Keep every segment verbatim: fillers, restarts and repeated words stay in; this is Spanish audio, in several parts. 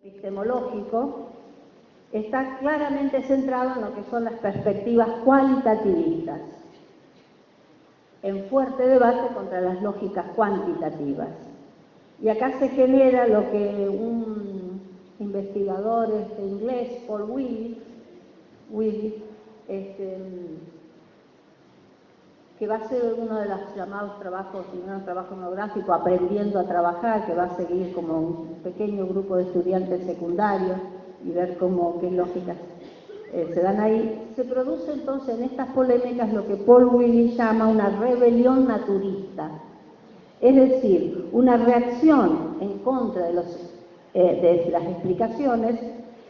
epistemológico está claramente centrado en lo que son las perspectivas cualitativistas, en fuerte debate contra las lógicas cuantitativas. Y acá se genera lo que un investigador este, inglés, Paul Willis, Willis este, que va a ser uno de los llamados trabajos, un trabajo monográfico, Aprendiendo a Trabajar, que va a seguir como un pequeño grupo de estudiantes secundarios y ver cómo, qué lógicas eh, se dan ahí. Se produce entonces en estas polémicas lo que Paul Willis llama una rebelión naturista, es decir, una reacción en contra de, los, eh, de las explicaciones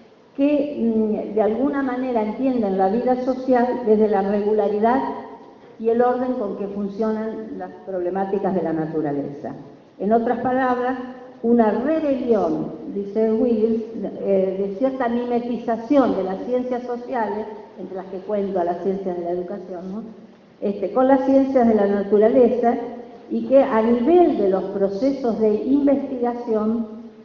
que mm, de alguna manera entienden la vida social desde la regularidad y el orden con que funcionan las problemáticas de la naturaleza. En otras palabras, una rebelión, dice Willis, eh, de cierta mimetización de las ciencias sociales, entre las que cuento a las ciencias de la educación, ¿no? este, con las ciencias de la naturaleza, y que a nivel de los procesos de investigación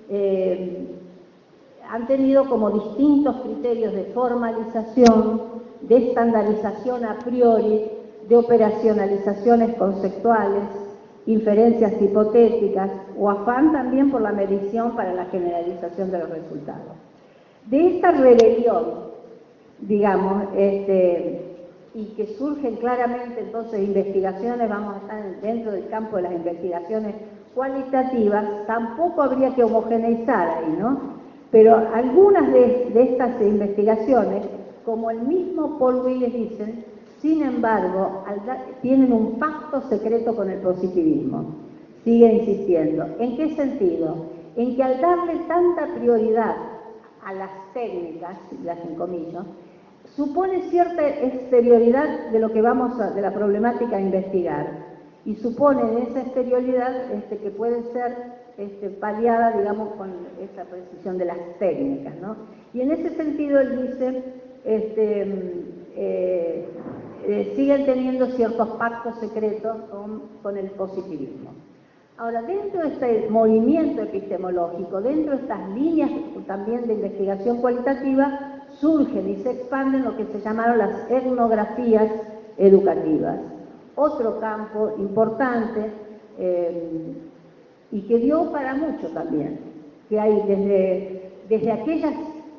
eh, han tenido como distintos criterios de formalización, de estandarización a priori, de operacionalizaciones conceptuales, inferencias hipotéticas o afán también por la medición para la generalización de los resultados. De esta rebelión, digamos, este, y que surgen claramente entonces investigaciones, vamos a estar dentro del campo de las investigaciones cualitativas, tampoco habría que homogeneizar ahí, ¿no? Pero algunas de, de estas investigaciones, como el mismo Paul Willis dice, sin embargo, tienen un pacto secreto con el positivismo. Sigue insistiendo. ¿En qué sentido? En que al darle tanta prioridad a las técnicas, las encomillo, supone cierta exterioridad de lo que vamos a, de la problemática a investigar. Y supone en esa exterioridad este, que puede ser este, paliada, digamos, con esa precisión de las técnicas, ¿no? Y en ese sentido él dice, este, eh, eh, siguen teniendo ciertos pactos secretos con, con el positivismo. Ahora, dentro de este movimiento epistemológico, dentro de estas líneas también de investigación cualitativa, surgen y se expanden lo que se llamaron las etnografías educativas. Otro campo importante eh, y que dio para mucho también, que hay desde, desde aquellas,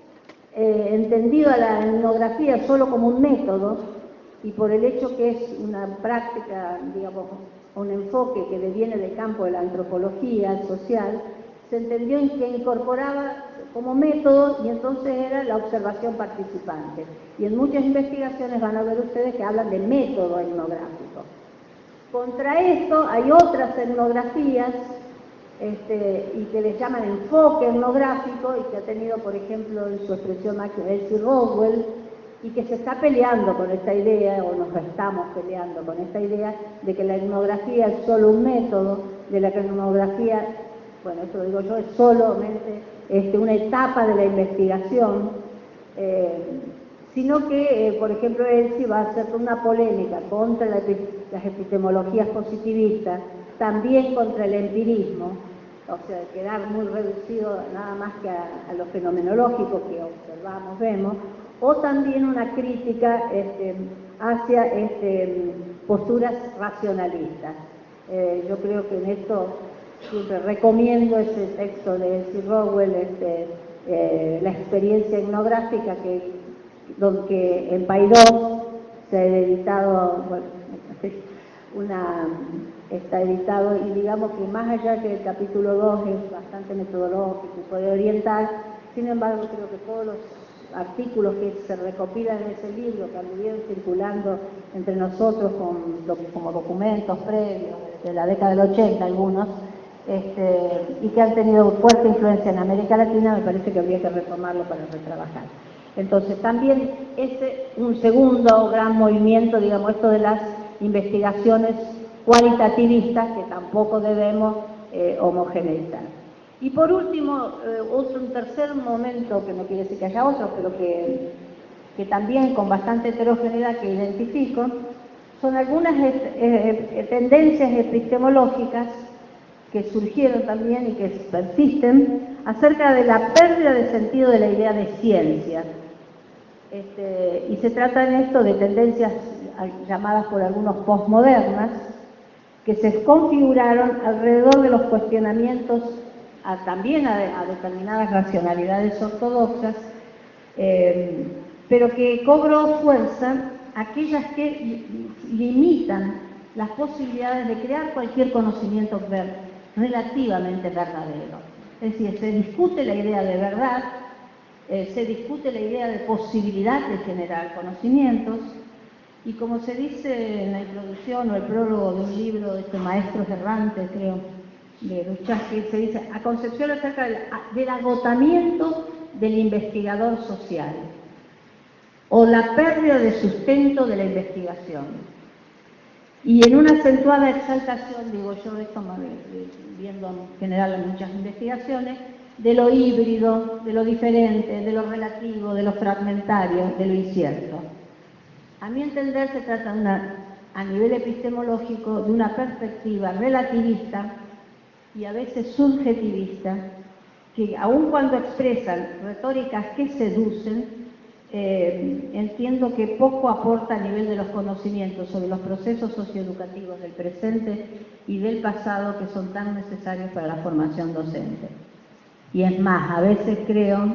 eh, entendido a la etnografía solo como un método, y por el hecho que es una práctica, digamos, un enfoque que deviene del campo de la antropología social, se entendió en que incorporaba como método y entonces era la observación participante. Y en muchas investigaciones van a ver ustedes que hablan de método etnográfico. Contra esto hay otras etnografías este, y que les llaman enfoque etnográfico y que ha tenido, por ejemplo, en su expresión máxima Elsie Rowell, y que se está peleando con esta idea, o nos estamos peleando con esta idea, de que la etnografía es solo un método, de la que la etnografía, bueno, esto lo digo yo, es solamente este, una etapa de la investigación, eh, sino que, eh, por ejemplo, Elsie va a hacer una polémica contra la, las epistemologías positivistas, también contra el empirismo, o sea, quedar muy reducido nada más que a, a lo fenomenológico que observamos, vemos, o también una crítica este, hacia este, posturas racionalistas. Eh, yo creo que en esto siempre recomiendo ese texto de Elsie Rowell, este, eh, la experiencia etnográfica, que, donde en Paidós se ha editado, bueno, una, está editado, y digamos que más allá que el capítulo dos es bastante metodológico y puede orientar, sin embargo creo que todos los artículos que se recopilan en ese libro, que anduvieron circulando entre nosotros con, como documentos previos de la década del ochenta algunos, este, y que han tenido fuerte influencia en América Latina, me parece que habría que retomarlo para retrabajar. Entonces también ese un segundo gran movimiento, digamos, esto de las investigaciones cualitativistas, que tampoco debemos eh, homogeneizar. Y por último, eh, otro, un tercer momento, que no quiere decir que haya otros, pero que, que también con bastante heterogeneidad que identifico, son algunas eh, eh, tendencias epistemológicas que surgieron también y que persisten acerca de la pérdida de sentido de la idea de ciencia. Este, y se trata en esto de tendencias llamadas por algunos postmodernas, que se configuraron alrededor de los cuestionamientos a, también a, a determinadas racionalidades ortodoxas, eh, pero que cobró fuerza aquellas que limitan las posibilidades de crear cualquier conocimiento ver, relativamente verdadero. Es decir, se discute la idea de verdad, eh, se discute la idea de posibilidad de generar conocimientos, y como se dice en la introducción o el prólogo de un libro de este Maestros Errantes, creo, de Luchaski, se dice a concepción acerca del, del agotamiento del investigador social o la pérdida de sustento de la investigación. Y en una acentuada exaltación, digo yo, esto viendo en general muchas investigaciones, de lo híbrido, de lo diferente, de lo relativo, de lo fragmentario, de lo incierto. A mi entender se trata una, a nivel epistemológico de una perspectiva relativista y a veces subjetivista, que aun cuando expresan retóricas que seducen, eh, entiendo que poco aporta a nivel de los conocimientos sobre los procesos socioeducativos del presente y del pasado que son tan necesarios para la formación docente. Y es más, a veces creo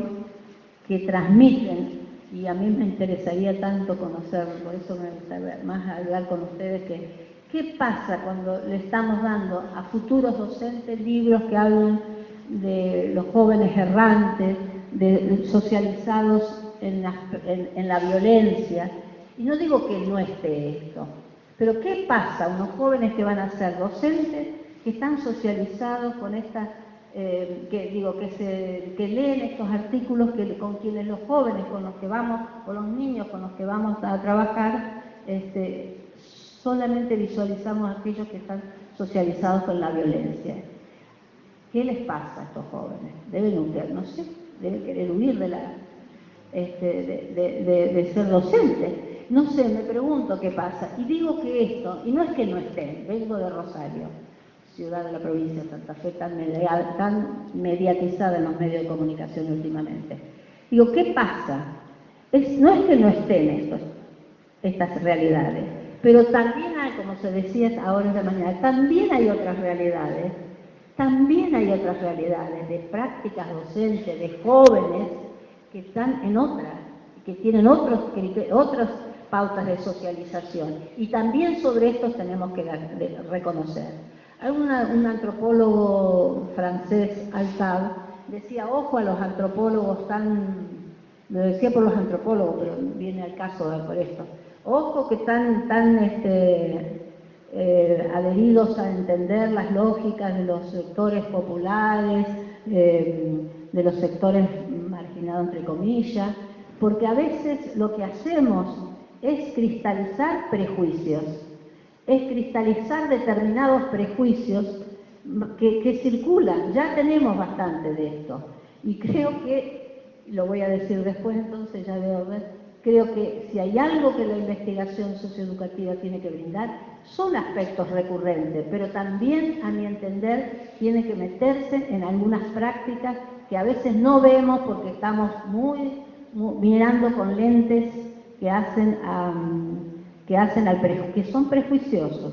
que transmiten, y a mí me interesaría tanto conocerlo, por eso me gustaría más hablar con ustedes, que qué pasa cuando le estamos dando a futuros docentes libros que hablan de los jóvenes errantes, de, de socializados en la, en, en la violencia. Y no digo que no esté esto, pero ¿qué pasa a unos jóvenes que van a ser docentes, que están socializados con esta... Eh, que digo que se que leen estos artículos que con quienes los jóvenes con los que vamos o los niños con los que vamos a trabajar este, solamente visualizamos a aquellos que están socializados con la violencia? ¿Qué les pasa a estos jóvenes? Deben huir, no sé, deben querer huir de la este, de, de, de, de ser docentes. No sé, me pregunto qué pasa. Y digo que esto, y no es que no estén, vengo de Rosario, ciudad de la provincia de Santa Fe, tan, media, tan mediatizada en los medios de comunicación últimamente. Digo, ¿qué pasa? Es, no es que no estén estos, estas realidades, pero también hay, como se decía ahora esta mañana, también hay otras realidades, también hay otras realidades de prácticas docentes, de jóvenes que están en otras, que tienen otros, otras pautas de socialización. Y también sobre estos tenemos que reconocer. Hay una, un antropólogo francés, Altab, decía, ojo a los antropólogos tan, lo decía por los antropólogos, pero viene al caso de por esto, ojo que están tan este, eh, adheridos a entender las lógicas de los sectores populares, eh, de los sectores marginados entre comillas, porque a veces lo que hacemos es cristalizar prejuicios. Es cristalizar determinados prejuicios que, que circulan. Ya tenemos bastante de esto. Y creo que, lo voy a decir después entonces, ya veo ver, creo que si hay algo que la investigación socioeducativa tiene que brindar, son aspectos recurrentes, pero también, a mi entender, tiene que meterse en algunas prácticas que a veces no vemos porque estamos muy, muy mirando con lentes que hacen a... Um, que hacen al preju que son prejuiciosos.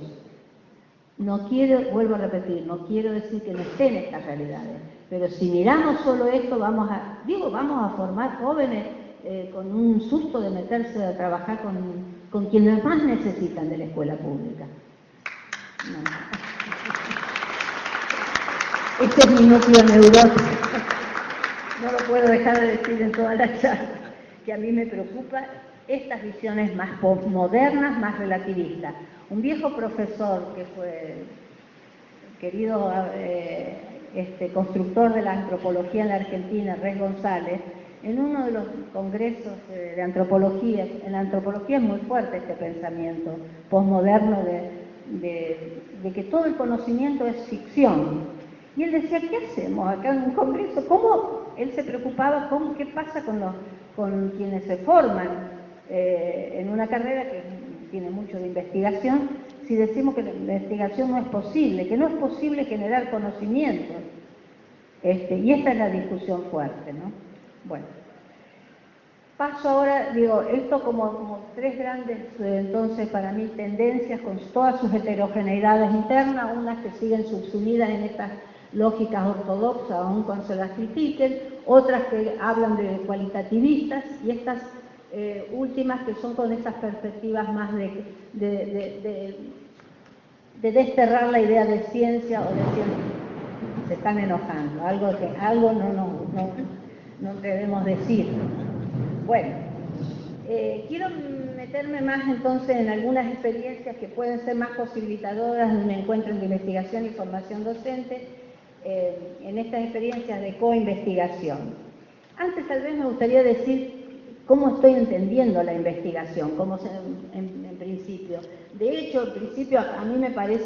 No quiero, vuelvo a repetir, no quiero decir que no estén estas realidades, pero si miramos solo esto, vamos a, digo, vamos a formar jóvenes eh, con un susto de meterse a trabajar con, con quienes más necesitan de la escuela pública. No. Este es mi núcleo neurótico. No lo puedo dejar de decir en toda la charla, que a mí me preocupa estas visiones más postmodernas, más relativistas. Un viejo profesor que fue querido eh, este, constructor de la antropología en la Argentina, Rey González, en uno de los congresos eh, de antropología, en la antropología es muy fuerte este pensamiento postmoderno de, de, de que todo el conocimiento es ficción. Y él decía, ¿qué hacemos acá en un congreso? ¿Cómo? Él se preocupaba, ¿cómo, ¿qué pasa con, los, con quienes se forman? Eh, en una carrera que tiene mucho de investigación, si decimos que la investigación no es posible, que no es posible generar conocimiento. Este, y esta es la discusión fuerte, ¿no? Bueno, paso ahora, digo, esto como, como tres grandes, eh, entonces, para mí, tendencias con todas sus heterogeneidades internas, unas que siguen subsumidas en estas lógicas ortodoxas, aun cuando se las critiquen, otras que hablan de cualitativistas, y estas eh, últimas que son con esas perspectivas más de, de, de, de, de desterrar la idea de ciencia o de ciencia. Se están enojando, algo, que, algo no, no, no, no debemos decir. Bueno, eh, quiero meterme más entonces en algunas experiencias que pueden ser más posibilitadoras de un encuentro de investigación y formación docente, eh, en estas experiencias de coinvestigación. Antes tal vez me gustaría decir cómo estoy entendiendo la investigación, cómo se, en, en principio. De hecho, en principio a mí me parece